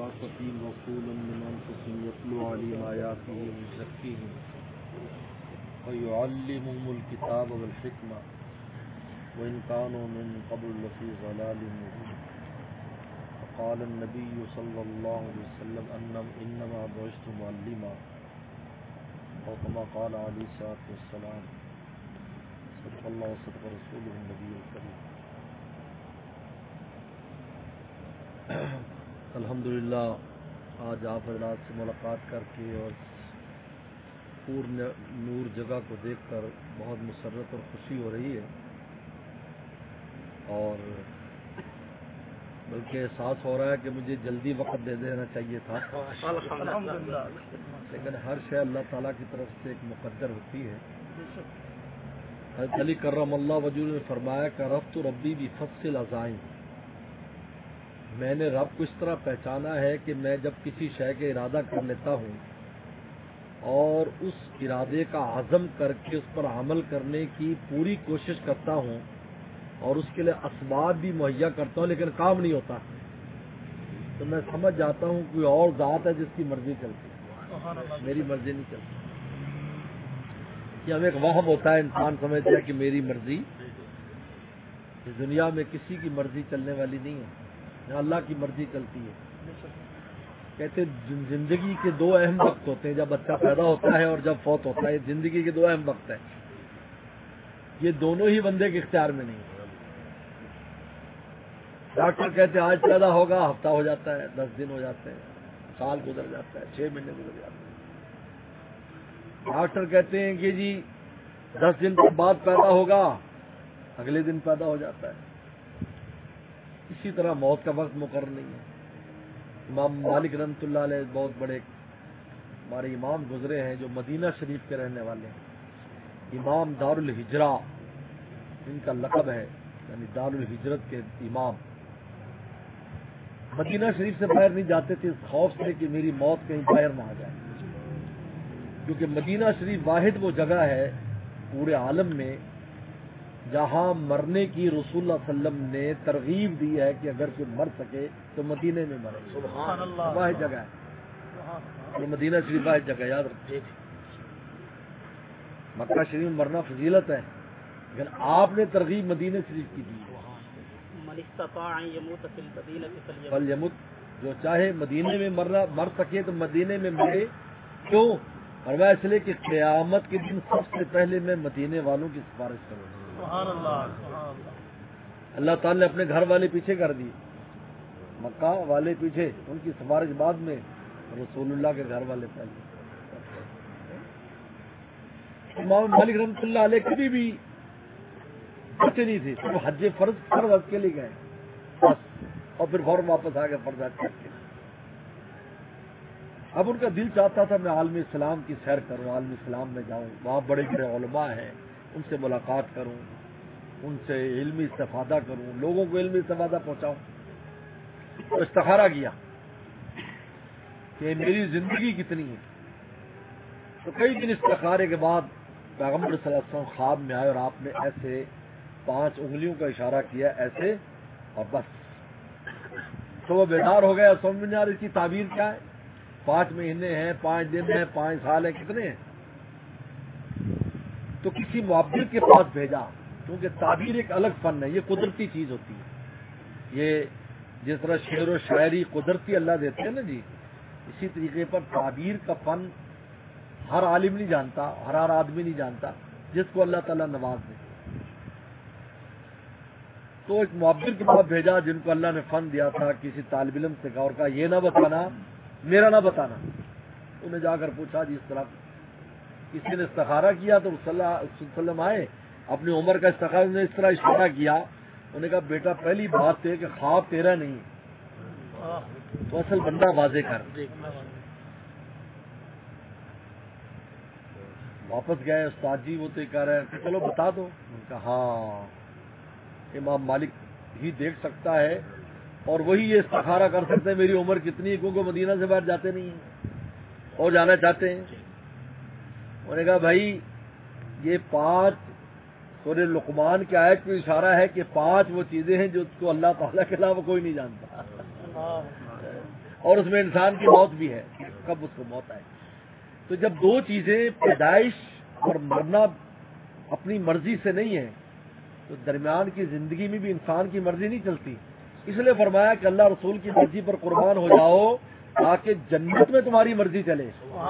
بعث فيهم رسولا من أنفسهم يتلو عليهم آياته ويزكيهم ويعلمهم الكتاب والحكمة وإن كانوا من قبل لفي ضلال مبين. وقال النبي صلى الله عليه وسلم إنما بعثت معلما أو كما قال عليه الصلاة والسلام. صدق الله وصدق رسوله النبي الكريم. الحمدللہ آج آپ حضرات سے ملاقات کر کے اور پور نور جگہ کو دیکھ کر بہت مسرت اور خوشی ہو رہی ہے، اور بلکہ احساس ہو رہا ہے کہ مجھے جلدی وقت دے دینا چاہیے تھا، لیکن ہر شے اللہ تعالیٰ کی طرف سے ایک مقدر ہوتی ہے. حضرت علی کرم اللہ وجہہ نے فرمایا کہ رفت ربی بفصل عزائم، میں نے رب کو اس طرح پہچانا ہے کہ میں جب کسی شے کا ارادہ کر لیتا ہوں اور اس ارادے کا عزم کر کے اس پر عمل کرنے کی پوری کوشش کرتا ہوں اور اس کے لیے اسباب بھی مہیا کرتا ہوں، لیکن کام نہیں ہوتا، تو میں سمجھ جاتا ہوں کوئی اور ذات ہے جس کی مرضی چلتی ہے، میری مرضی نہیں چلتی. یہ ہمیں ایک وہم ہوتا ہے، انسان سمجھتا ہے کہ میری مرضی. اس دنیا میں کسی کی مرضی چلنے والی نہیں ہے، اللہ کی مرضی چلتی ہے. کہتے زندگی کے دو اہم وقت ہوتے ہیں، جب بچہ پیدا ہوتا ہے اور جب فوت ہوتا ہے. زندگی کے دو اہم وقت ہیں، یہ دونوں ہی بندے کے اختیار میں نہیں. ڈاکٹر کہتے ہیں آج پیدا ہوگا، ہفتہ ہو جاتا ہے، 10 دن ہو جاتے ہیں، سال گزر جاتا ہے، 6 مہینے گزر جاتے ہیں. ڈاکٹر کہتے ہیں کہ جی 10 دن کے بعد پیدا ہوگا، اگلے دن پیدا ہو جاتا ہے. اسی طرح موت کا وقت مقرر نہیں ہے. امام مالک رحمۃ اللہ علیہ بہت بڑے ہمارے امام گزرے ہیں جو مدینہ شریف کے رہنے والے ہیں. امام دار الحجرہ ان کا لقب ہے، یعنی دار الحجرت کے امام. مدینہ شریف سے باہر نہیں جاتے تھے اس خوف سے کہ میری موت کہیں باہر نہ آ جائے، کیونکہ مدینہ شریف واحد وہ جگہ ہے پورے عالم میں جہاں مرنے کی رسول اللہ صلی اللہ علیہ وسلم نے ترغیب دی ہے کہ اگر کوئی مر سکے تو مدینے میں مرے. سبحان اللہ، واحد جگہ ہے یہ مدینہ شریف، واحد جگہ. یاد رکھیے مکہ شریف میں مرنا فضیلت ہے، لیکن آپ نے ترغیب مدینہ شریف کی دی. فلیمت، جو چاہے مدینے میں مر سکے تو مدینے میں مرے. کیوں؟ فرمایا اس لیے کہ قیامت کے دن سب سے پہلے میں مدینے والوں کی سفارش کروں گا. اللہ تعالیٰ نے اپنے گھر والے پیچھے کر دی، مکہ والے پیچھے، ان کی سفارش بعد میں، رسول اللہ کے گھر والے پہلے. امام مالک رحمۃ اللہ علیہ کبھی بھی بچے نہیں تھے، صرف حج فرض کے لیے گئے بس، اور پھر فوراً واپس آ گئے فرض حج کر کے. اب ان کا دل چاہتا تھا میں عالم اسلام کی سیر کروں، عالم اسلام میں جاؤں، وہاں بڑے بڑے علماء ہیں، ان سے ملاقات کروں، ان سے علمی استفادہ کروں، لوگوں کو علمی استفادہ پہنچاؤں. تو استخارہ کیا کہ میری زندگی کتنی ہے. تو کئی دن استخارے کے بعد پیغمبر صلی اللہ علیہ وسلم خواب میں آئے اور آپ نے ایسے 5 انگلیوں کا اشارہ کیا، ایسے، اور بس. تو وہ بیدار ہو گئے اور سمجھ میں آ رہی اس کی تعبیر کیا ہے. 5 مہینے ہیں، 5 دن ہیں، 5 سال ہیں، کتنے ہیں. تو کسی معبر کے پاس بھیجا، کیونکہ تعبیر ایک الگ فن ہے، یہ قدرتی چیز ہوتی ہے. یہ جس طرح شعر و شاعری قدرتی اللہ دیتے ہیں نا جی، اسی طریقے پر تعبیر کا فن ہر عالم نہیں جانتا، ہر آدمی نہیں جانتا، جس کو اللہ تعالیٰ نواز دے. تو ایک معبر کے پاس بھیجا جن کو اللہ نے فن دیا تھا، کسی طالب علم سے کہا اور کہا یہ نہ بتانا، میرا نہ بتانا. انہیں جا کر پوچھا جی اس طرح کسی نے استخارہ کیا، تو صلی اللہ علیہ وسلم آئے، اپنی عمر کا استخارہ نے اس طرح اشارہ کیا. انہوں نے کہا بیٹا پہلی بات ہے کہ خواب تیرا نہیں ہے، تو اصل بندہ واضح کر. واپس گئے، استاد جی وہ تو کہہ رہے ہیں کہ چلو بتا دو. ان کا ہاں امام مالک ہی دیکھ سکتا ہے اور وہی یہ استخارہ کر سکتے ہیں میری عمر کتنی ہے، کیونکہ مدینہ سے باہر جاتے نہیں ہیں اور جانا چاہتے ہیں. انہوں نے کہا بھائی یہ 5 سورہ لقمان کی آیت کو اشارہ ہے کہ 5 وہ چیزیں ہیں جو اس کو اللہ تعالیٰ کے علاوہ کوئی نہیں جانتا. اور اس میں انسان کی موت بھی ہے، کب اس کو موت آئے. تو جب دو چیزیں پیدائش اور مرنا اپنی مرضی سے نہیں ہے تو درمیان کی زندگی میں بھی انسان کی مرضی نہیں چلتی. اس لیے فرمایا کہ اللہ رسول کی مرضی پر قربان ہو جاؤ تاکہ جنت میں تمہاری مرضی چلے.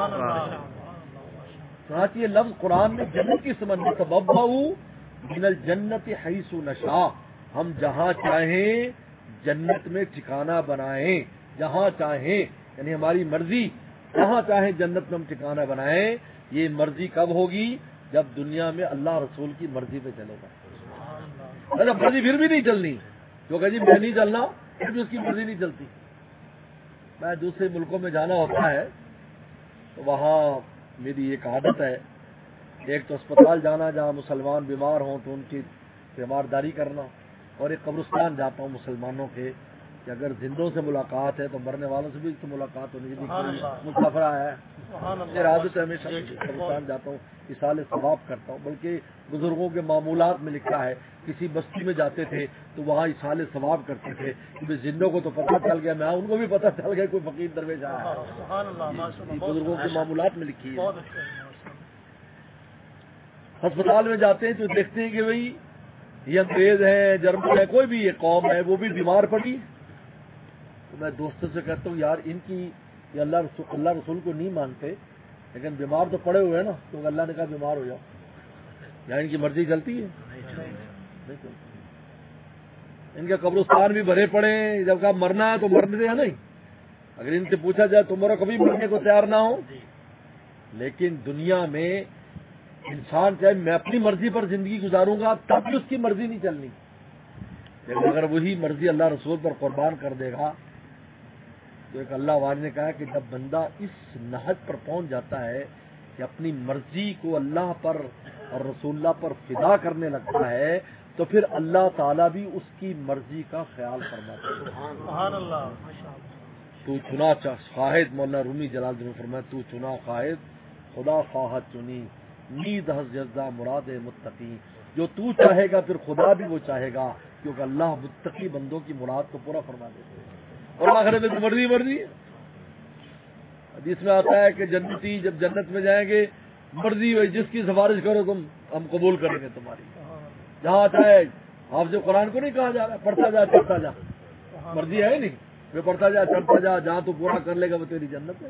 چنانچہ یہ لفظ قرآن میں جنت کی سمجھ میں تبوؤ من الجنت حیث نشاء، ہم جہاں چاہیں جنت میں ٹھکانہ بنائیں، جہاں چاہیں یعنی ہماری مرضی جہاں چاہیں جنت میں ہم ٹھکانہ بنائیں. یہ مرضی کب ہوگی؟ جب دنیا میں اللہ رسول کی مرضی پہ چلے گا. اچھا مرضی پھر بھی نہیں چلنی، جو کہ جی میں نہیں چلنا پھر بھی اس کی مرضی نہیں چلتی. میں دوسرے ملکوں میں جانا ہوتا ہے تو وہاں میری ایک عادت ہے، ایک تو اسپتال جانا جہاں مسلمان بیمار ہوں تو ان کی تیمارداری کرنا، اور ایک قبرستان جاتا ہوں مسلمانوں کے کہ اگر زندوں سے ملاقات ہے تو مرنے والوں سے بھی تو ملاقات ہونی چاہیے. مسافر آیا ہے، یہ عادت ہے، ہمیشہ قبرستان جاتا ہوں، اصال ثواب کرتا ہوں. بلکہ بزرگوں کے معمولات میں لکھا ہے کسی بستی میں جاتے تھے تو وہاں اصال ثواب کرتے تھے کہ زندوں کو تو پتہ چل گیا، میں ان کو بھی پتہ چل گیا کوئی فقیر درویش آیا ہے. بزرگوں کے معمولات میں لکھی ہے. ہسپتال میں جاتے ہیں تو دیکھتے ہیں کہ بھئی یہ انگریز ہے، جرمن ہے، کوئی بھی یہ قوم ہے وہ بھی بیمار پڑی. تو میں دوستوں سے کہتا ہوں یار ان کی یہ اللہ رسول کو نہیں مانتے لیکن بیمار تو پڑے ہوئے ہیں نا، تو اللہ نے کہا بیمار ہو جاؤ. یا ان کی مرضی چلتی ہے؟ نہیں چلتی. ان کے قبرستان بھی بھرے پڑے ہیں، جب کہا مرنا ہے تو مرنے سے ہے نہیں. اگر ان سے پوچھا جائے تمہارا کبھی مرنے کو تیار نہ ہو. لیکن دنیا میں انسان چاہے میں اپنی مرضی پر زندگی گزاروں گا تب بھی اس کی مرضی نہیں چلنی، لیکن اگر وہی مرضی اللہ رسول پر قربان کر دے گا تو ایک اللہ والے نے کہا کہ جب بندہ اس نہج پر پہنچ جاتا ہے کہ اپنی مرضی کو اللہ پر اور رسول اللہ پر فدا کرنے لگتا ہے تو پھر اللہ تعالیٰ بھی اس کی مرضی کا خیال فرماتا ہے. سبحان اللہ. تو چنا خواہد، مولانا رومی جلال الدین نے فرمایا تو چنا خواہد خدا خواہد چنی، نید ہز جزا مراد متقی. جو تو چاہے گا پھر خدا بھی وہ چاہے گا، کیونکہ اللہ متقی بندوں کی مراد کو پورا فرما دیتے ہیں. اور آخرت میں مرضی حدیث میں آتا ہے کہ جنتی جب جنت میں جائیں گے مرضی ہوئی جس کی سفارش کرو تم ہم قبول کریں گے تمہاری. جہاں چاہے حافظ قرآن کو نہیں کہا جا رہا پڑھتا جا چڑھتا جا، مرضی ہے نہیں وہ پڑھتا جا چڑھتا جا، جہاں تو پورا کر لے گا وہ تیری جنت ہے.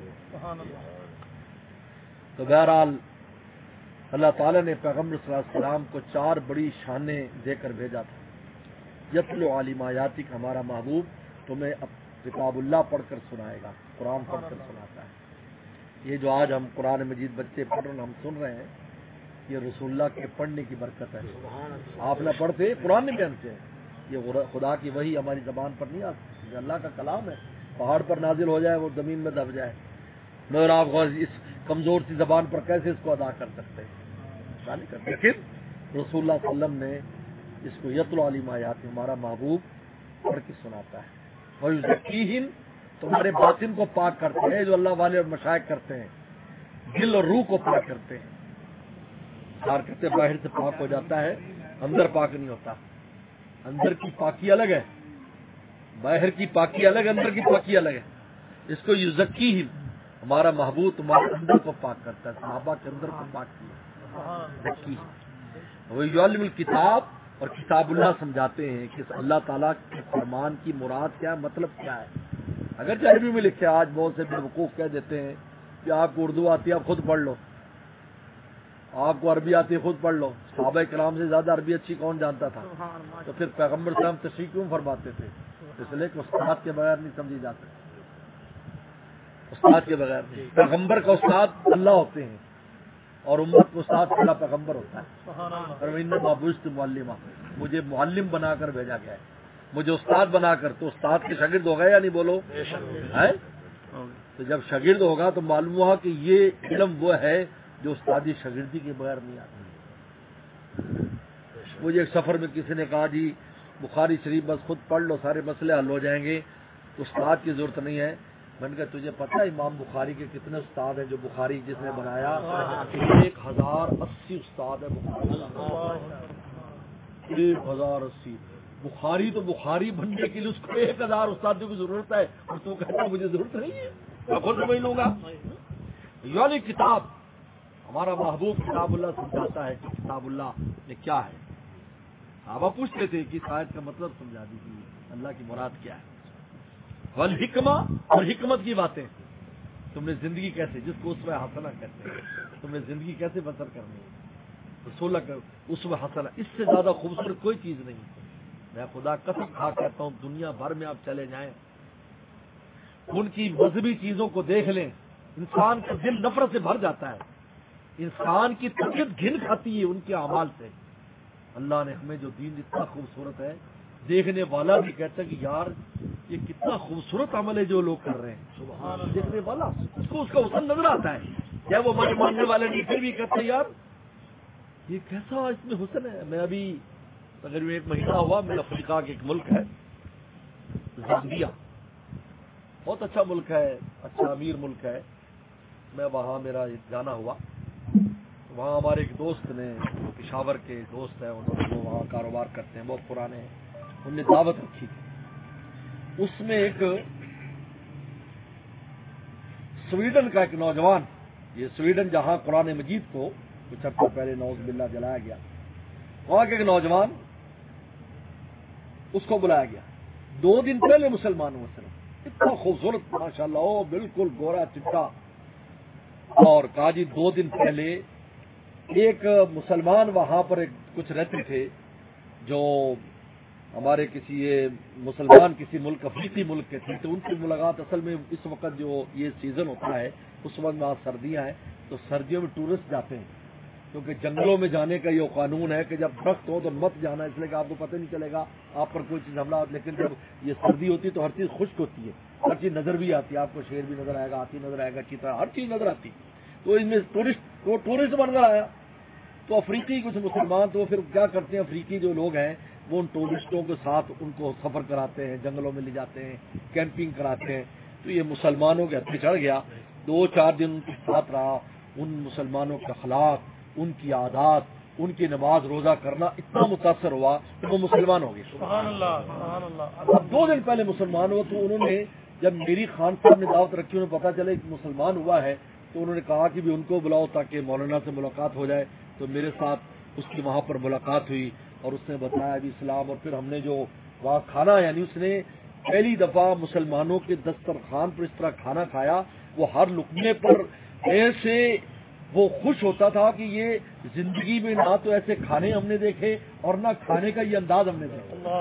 تو بہرحال اللہ تعالیٰ نے پیغمبر صلی اللہ علیہ وسلم کو 4 بڑی شانیں دے کر بھیجا تھا. یتلو عالم آیاتی کا ہمارا محبوب تمہیں کتاب اللہ پڑھ کر سنائے گا، قرآن پڑھ کر سناتا ہے. یہ جو آج ہم قرآن مجید بچے پڑھ رہے ہیں ہم سن رہے ہیں یہ رسول اللہ کے پڑھنے کی برکت ہے. آپ نہ پڑھتے قرآن نہیں پہنتے ہیں. یہ خدا کی وحی ہماری زبان پر نہیں آتی، یہ اللہ کا کلام ہے. پہاڑ پر نازل ہو جائے وہ زمین میں دب جائے، مگر آپ اس کمزور سی زبان پر کیسے اس کو ادا کر سکتے ہیں؟ نہیں کرتے. لیکن رسول اللہ صلی اللہ علیہ وسلم نے اس کو یتلو عالم آیات ہمارا محبوب پڑھ کے سناتا ہے. وَيُزَكِّيهِمْ تمہارے باطن کو پاک کرتے ہیں جو اللہ والے اور مشائخ کرتے ہیں، دل اور روح کو پاک کرتے ہیں. پار کرتے باہر سے پاک ہو جاتا ہے، اندر پاک نہیں ہوتا. اندر کی پاکی الگ ہے، باہر کی پاکی الگ، اندر کی پاکی الگ ہے. اس کو یزکیہم ہمارا محبوب تمہارے اندر کو پاک کرتا ہے، صحابہ کے اندر کو پاک کیا. وہ یعلم الکتاب اور کتاب اللہ سمجھاتے ہیں کہ اللہ تعالیٰ کے فرمان کی مراد کیا ہے، مطلب کیا ہے. اگر عربی میں لکھے آج بہت سے بیوقوف کہہ دیتے ہیں کہ آپ کو اردو آتی ہے آپ خود پڑھ لو، آپ کو عربی آتی ہے خود پڑھ لو. صحابہ کرام سے زیادہ عربی اچھی کون جانتا تھا؟ تو پھر پیغمبر صاحب تشریح کیوں فرماتے تھے؟ اس لیے کہ استاد کے بغیر نہیں سمجھی جا سکتی. استاد کے بغیر نہیں. پیغمبر کا استاد اللہ ہوتے ہیں اور امت کو استاد اللہ پیغمبر ہوتا ہے. اور بابوست معلمہ مجھے معلم بنا کر بھیجا گیا ہے، مجھے استاد بنا کر. تو استاد کے شاگرد ہو گئے یا نہیں بولو ہے؟ تو جب شاگرد ہوگا تو معلوم ہوا کہ یہ علم وہ ہے جو استادی شاگردی کے بغیر نہیں آتی. مجھے ایک سفر میں کسی نے کہا جی بخاری شریف بس خود پڑھ لو سارے مسئلے حل ہو جائیں گے، تو استاد کی ضرورت نہیں ہے. میں نے کہا تجھے پتہ ہے امام بخاری کے کتنے استاد ہیں؟ جو بخاری جس نے بنایا 1080 استاد ہے بخاری. 1080 بخاری تو بخاری بننے کے لیے اس کو 1000 استادوں کی ضرورت ہے، اور تو کہتا مجھے ضرورت نہیں ہے، میں خود سمجھ لوں گا. یعنی کتاب ہمارا محبوب کتاب اللہ سمجھاتا ہے کہ کتاب اللہ یہ کیا ہے. صحابہ پوچھتے تھے کہ اس آیت کا مطلب سمجھا دیجیے، اللہ کی مراد کیا ہے. والحکمہ، اور حکمت کی باتیں، تم نے زندگی کیسے، جس کو اسوہ حسنہ کہتے ہیں، تم نے زندگی کیسے بسر کرنی ہے، رسول اللہ کا اسوہ حسنہ، اس سے زیادہ خوبصورت کوئی چیز نہیں. میں خدا قسم کھا کہتا ہوں، دنیا بھر میں آپ چلے جائیں، ان کی مذہبی چیزوں کو دیکھ لیں، انسان کا دل نفرت سے بھر جاتا ہے، انسان کی طبیعت گھن کھاتی ہے ان کے اعمال سے. اللہ نے ہمیں جو دین اتنا خوبصورت ہے، دیکھنے والا بھی کہتا ہے کہ یار یہ کتنا خوبصورت عمل ہے جو لوگ کر رہے ہیں. سبحان اللہ. دیکھنے والا اس کو اس کا حسن نظر آتا ہے، کیا وہ ماننے والے نہیں پھر بھی کہتے ہیں یار یہ کیسا اس میں حسن ہے. میں ابھی تقریباً 1 مہینہ ہوا، میں افریقہ کے ایک ملک ہے زامبیا، بہت اچھا ملک ہے، اچھا امیر ملک ہے. میں وہاں میرا جانا ہوا، وہاں ہمارے ایک دوست نے، پشاور کے دوست ہیں، وہ وہاں کاروبار کرتے ہیں، بہت پرانے ہیں، انہوں نے دعوت رکھی تھی. اس میں ایک سویڈن کا ایک نوجوان، یہ سویڈن جہاں قرآن مجید کو کچھ عرصہ پہلے نعوذ باللہ جلایا گیا، وہاں کے ایک نوجوان، اس کو بلایا گیا. 2 دن پہلے مسلمان ہوا، اتنا خوبصورت ماشاءاللہ، بالکل گورا چٹا. اور کہا جی 2 دن پہلے ایک مسلمان وہاں پر کچھ رہتے تھے جو ہمارے کسی یہ مسلمان کسی ملک افریقی ملک کے تھے، تو ان کی ملاقات اصل میں اس وقت جو یہ سیزن ہوتا ہے اس وقت وہاں سردیاں ہیں، تو سردیوں میں ٹورسٹ جاتے ہیں، کیونکہ جنگلوں میں جانے کا یہ قانون ہے کہ جب درخت ہو تو مت جانا، اس لیے کہ آپ کو پتہ نہیں چلے گا آپ پر کوئی چیز حملہ. لیکن جب یہ سردی ہوتی ہے تو ہر چیز خشک ہوتی ہے، ہر چیز نظر بھی آتی ہے، آپ کو شیر بھی نظر آئے گا، ہاتھی نظر آئے گا، چیتا، ہر چیز نظر آتی. تو ان میں ٹورسٹ بن کر آیا. تو افریقی کچھ مسلمان تو پھر کیا کرتے ہیں، افریقی جو لوگ ہیں وہ ان ٹورسٹوں کے ساتھ ان کو سفر کراتے ہیں، جنگلوں میں لے جاتے ہیں، کیمپنگ کراتے ہیں. تو یہ مسلمانوں کے ہاتھ چڑھ گیا، 2-4 دن ان کے ساتھ رہا. ان مسلمانوں کے اخلاق، ان کی عادات، ان کی نماز روزہ کرنا اتنا متاثر ہوا کہ وہ مسلمان ہو گئے. سبحان اللہ سبحان اللہ. اب 2 دن پہلے مسلمان ہوا، تو انہوں نے جب میری خان صاحب نے دعوت رکھی، انہیں پتا چلے کہ مسلمان ہوا ہے، تو انہوں نے کہا کہ بھی ان کو بلاؤ تاکہ مولانا سے ملاقات ہو جائے. تو میرے ساتھ اس کی وہاں پر ملاقات ہوئی اور اس نے بتایا بھی اسلام، اور پھر ہم نے جو وہاں کھانا، یعنی اس نے پہلی دفعہ مسلمانوں کے دسترخوان پر اس طرح کھانا کھایا، وہ ہر لقمے پر ایسے وہ خوش ہوتا تھا کہ یہ زندگی میں نہ تو ایسے کھانے ہم نے دیکھے اور نہ کھانے کا یہ انداز ہم نے دیکھا.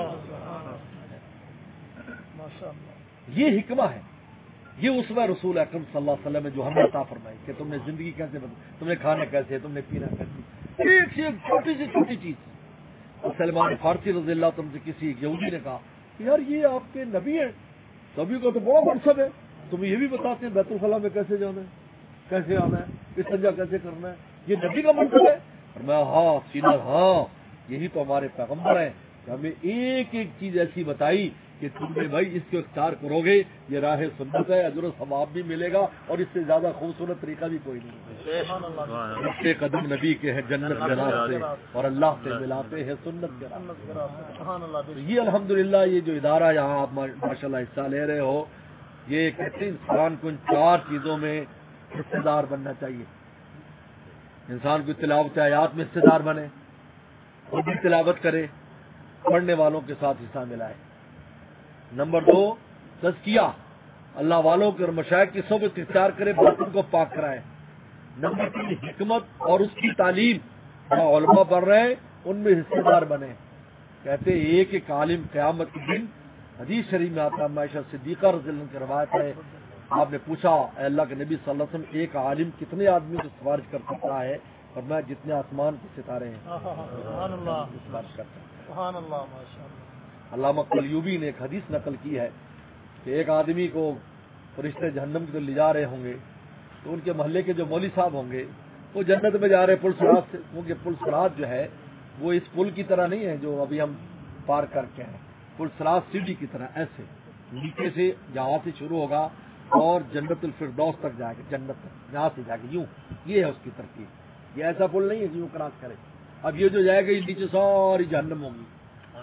یہ حکمہ ہے، یہ اسوہ رسول اکرم صلی اللہ علیہ وسلم ہے جو ہم نے عطا فرمائی کہ تم نے زندگی کیسے بدلی، تم نے کھانا کیسے، تم نے پینا کیسے، ایک سے ایک چھوٹی سے چھوٹی چیز. سلمان فارسی رضی اللہ عنہ سے کسی یہودی نے کہا کہ یار یہ آپ کے نبی ہیں، نبی کا تو بڑا منصب ہے، تمہیں یہ بھی بتاتے ہیں بیت الخلاء میں کیسے جانا ہے، کیسے آنا ہے، استنجا کیسے کرنا ہے، یہ نبی کا منصب ہے. اور میں ہاں سینا، ہاں یہی تو ہمارے پیغمبر ہیں کہ ہمیں ایک ایک چیز ایسی بتائی کہ تم نے بھائی اس کو اختیار کرو گے یہ راہ سنت ہے، اجر و ثواب بھی ملے گا، اور اس سے زیادہ خوبصورت طریقہ بھی کوئی نہیں ہے. اس کے قدم نبی کے ہیں جنت کے راستے، اور اللہ سے ملاتے ہیں سنت کے راستے. یہ الحمدللہ یہ جو ادارہ یہاں آپ ماشاءاللہ حصہ لے رہے ہو، یہ کہتے ہیں انسان کو ان 4 چیزوں میں حصے دار بننا چاہیے. انسان کو تلاوت آیات میں حصے دار بنے، خود بھی تلاوت کرے، پڑھنے والوں کے ساتھ حصہ ملائے. نمبر 2 تزکیہ، اللہ والوں کے اور مشائخ کی صحبت اختیار کرے، باطن کو پاک کرائے. نمبر 3 حکمت اور اس کی تعلیم، جو علماء پڑھ رہے ہیں ان میں حصے دار بنے. کہتے ہیں ایک عالم قیامت کے دن، حدیث شریف میں آتا ہے، عائشہ صدیقہ رضی اللہ عنہا کی روایت ہے، آپ نے پوچھا اے اللہ کے نبی صلی اللہ علیہ وسلم ایک عالم کتنے آدمی کو سفارش کر سکتا ہے، اور میں جتنے آسمان کے ستارے ہیں سبحان اللہ سفارش کرتا ہوں. سبحان اللہ ماشاءاللہ. علامہ قلیوبی نے ایک حدیث نقل کی ہے کہ ایک آدمی کو فرشتے جہنم کی طرف لے جا رہے ہوں گے، تو ان کے محلے کے جو مولوی صاحب ہوں گے وہ جنت میں جا رہے پل صراط سے، کیونکہ پل صراط جو ہے وہ اس پل کی طرح نہیں ہے جو ابھی ہم پار کر کے ہیں. پل صراط سیڑھی کی طرح ایسے نیچے سے جہاں سے شروع ہوگا اور جنت الفردوس تک جائے گا، جنت تک یہاں سے جا کے یوں، یہ ہے اس کی ترکیب. یہ ایسا پل نہیں ہے جو کراس کرے. اب یہ جو جائے گا یہ نیچے ساری جہنم ہوگی،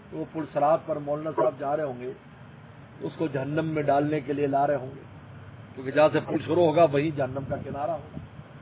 وہ پل صراط پر مولانا صاحب جا رہے ہوں گے اس کو جہنم میں ڈالنے کے لیے لا رہے ہوں گے، کیونکہ جہاں سے پل شروع ہوگا وہی جہنم کا کنارہ ہوگا.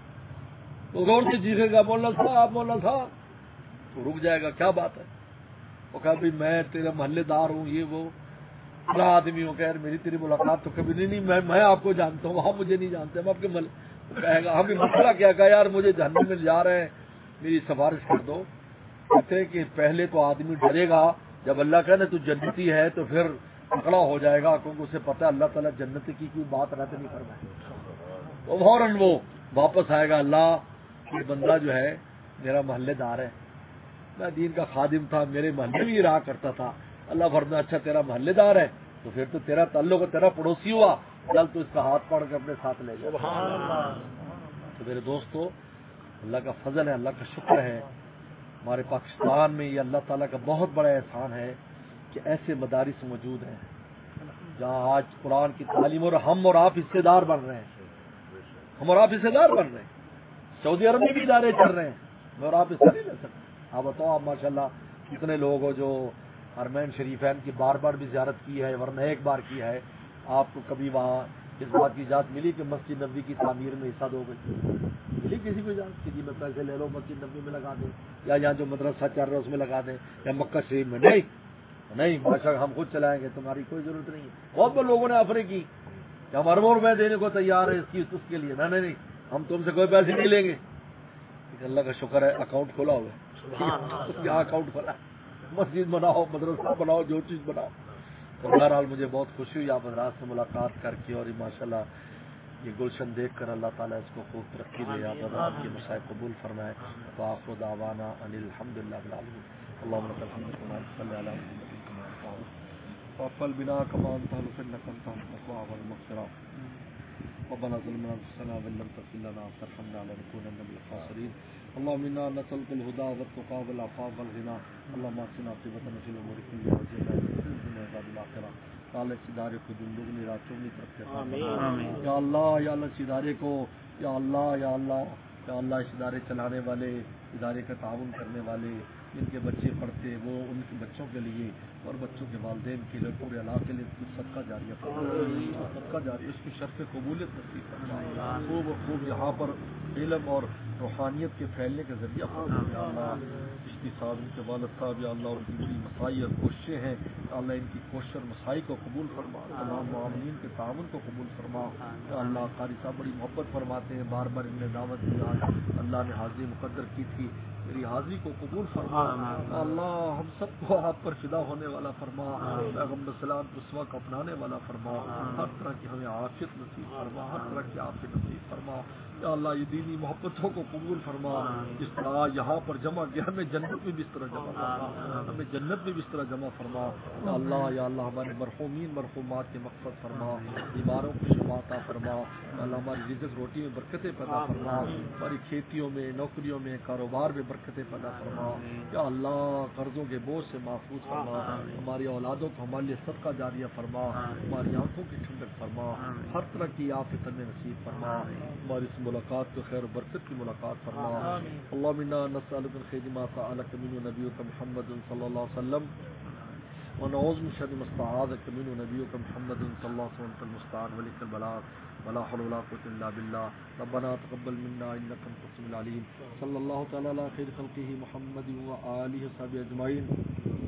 تو غور سے چیخے گا مولانا صاحب، تو رک جائے گا کیا بات ہے. وہ کہا بھائی میں تیرا محلے دار ہوں، یہ وہ بڑا آدمی ہوں کہ یار میری تیری ملاقات تو کبھی نہیں، میں آپ کو جانتا ہوں، آپ مجھے نہیں جانتے، میں آپ کے کہے گا ہمیں مسئلہ کیا کہا یار مجھے جہنم میں جا رہے ہیں، میری سفارش کر دو. کہتے ہیں کہ پہلے تو آدمی ڈرے گا، جب اللہ کہے نا تو جنتی ہے تو پھر پکڑا ہو جائے گا، کیونکہ اسے پتا ہے اللہ تعالیٰ جنتی کی کوئی بات رد نہیں فرمائے. تو فوراً وہ واپس آئے گا، اللہ یہ بندہ جو ہے میرا محلے دار ہے، میں دین کا خادم تھا، میرے محلے بھی رہا کرتا تھا. اللہ فرمایا اچھا تیرا محلے دار ہے تو پھر تو تیرا تعلق تیرا پڑوسی ہوا، چل تو اس کا ہاتھ پکڑ کے اپنے ساتھ لے جا. تو میرے دوستو اللہ کا فضل ہے، اللہ کا شکر ہے، ہمارے پاکستان میں یہ اللہ تعالیٰ کا بہت بڑا احسان ہے کہ ایسے مدارس موجود ہیں جہاں آج قرآن کی تعلیم، اور ہم اور آپ حصے دار بن رہے ہیں، ہم اور آپ حصے دار بن رہے ہیں. سعودی عرب میں بھی ادارے چل رہے ہیں، میں اور آپ حصہ نہیں لے سکتے. آپ بتاؤ، آپ ماشاءاللہ کتنے لوگ ہو جو حرمین شریفین کی بار بار بھی زیارت کی ہے، ورنہ ایک بار کی ہے. آپ کو کبھی وہاں اس بات کی اجازت ملی کہ مسجد نبوی کی تعمیر میں حصہ دو گے؟ ملی کسی کو اجازت؟ کسی میں پیسے لے لو مسجد نبوی میں لگا دیں، یا یہاں جو مدرسہ چل رہا ہے اس میں لگا دیں، یا مکہ شریف میں؟ نہیں ماشاء ہم خود چلائیں گے، تمہاری کوئی ضرورت نہیں ہے. بہت بڑے لوگوں نے آفریں کی کہ ہم اربوں روپے دینے کو تیار ہے اس کے لیے. نہیں ہم تم سے کوئی پیسے نہیں لیں گے. اللہ کا شکر ہے اکاؤنٹ کھولا ہوا ہے، یہاں اکاؤنٹ کھولا ہے، مسجد بناؤ، مدرسہ بناؤ، جو چیز بناؤ. تو بہرحال مجھے بہت خوشی ہوئی آپ حضرات سے ملاقات کر کے، اور ماشاءاللہ یہ گلشن دیکھ کر اللہ تعالیٰ اس کو خوب ترقی دے، آپ حضرات کی مسائل قبول فرمائے. وآخر دعوانا ان الحمد للہ رب العالمین. اللهم لك الحمد كما صل على محمد كما تعالى وقل بنا كما انت انك انت التقوى والمغفرة. ربنا ظلمنا انفسنا وان لم تغفر لنا وترحمنا لنكونن من الخاسرين. اللهم انا نسألك الهدى والتقى والعفاف والغنى. اللهم اغفر عاقبتنا في الامور كلها واجعلنا من عذاب الاخرة. یا اللہ اس ادارے کو دندگنی راتوں میں ترقی عطا. یا اللہ اس ادارے کو، یا اللہ اس ادارے چلانے والے، ادارے کا تعاون کرنے والے، جن کے بچے پڑھتے وہ ان کے بچوں کے لیے اور بچوں کے والدین کے لیے، پورے علاقے کے لیے صدقہ جاریہ فرما، صدقہ جاریہ اس کی شرف قبولیت نصیب فرما. خوب یہاں پر علم اور روحانیت کے پھیلنے کا ذریعہ فرما. یا اللہ چشتی صاحب، ان کے والد صاحب، یا اللہ ان کی بڑی مسائی اور کوششیں ہیں، یا اللہ ان کی کوشش اور مسائی کو قبول فرما. تمام معاملین کے تعاون کو قبول فرما. یا اللہ قاری صاحب بڑی محبت فرماتے ہیں، بار بار ان نے دعوت دی، اللہ نے حاضری مقدر کی تھی، میری حاضری کو قبول فرما. اللہ ہم سب کو آپ پر فدا ہونے والا فرما، پیغمبر السلام کے اسوہ کو اپنانے والا فرما. ہر طرح کی ہمیں عافیت نصیب فرما، ہر طرح کی عافیت نصیب فرما. یا اللہ یہ دینی محبتوں کو قبول فرما. جس طرح یہاں پر جمع کیا، ہمیں جنت میں بھی اس طرح جمع فرما، ہمیں جنت میں بھی اس طرح جمع فرما. یا اللہ ہمارے مرحومین مرحومات کے مقصد فرما، بیماروں کو شفا عطا فرما. اللہ ہماری رزق روٹی میں برکتیں پیدا فرما، ہماری کھیتیوں میں، نوکریوں میں، کاروبار میں برکتیں پیدا فرما. یا اللہ قرضوں کے بوجھ سے محفوظ فرما، ہماری اولادوں کو ہمارے لیے صدقہ جاریہ فرما، ہماری آنکھوں کی ٹھنڈک فرما، ہر طرح کی آفت میں نصیب فرما. ہماری اس ملاقات کو خیر و برکت کی ملاقات فرما. اللهم انا نسألك من خير ما سألك منه نبيك محمد صلى الله عليه وسلم، ونعوذ من شر ما استعاذك منه نبيك محمد صلى الله عليه وسلم المستعان ولك البلاغ ولا حول ولا قوة إلا بالله. ربنا تقبل منا إنك أنت السميع العليم. صلى الله تعالى على خير خلقه محمد وآله وصحبه أجمعين.